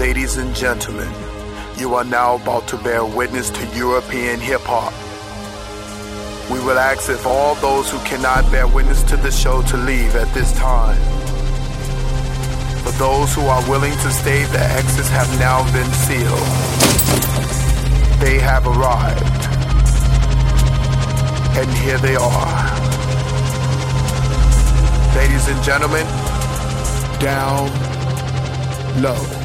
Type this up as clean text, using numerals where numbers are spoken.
Ladies and gentlemen, you are now about to bear witness to European hip-hop. We will ask if all those who cannot bear witness to the show to leave at this time. For those who are willing to stay, the exits have now been sealed. They have arrived. And here they are. Ladies and gentlemen, down low.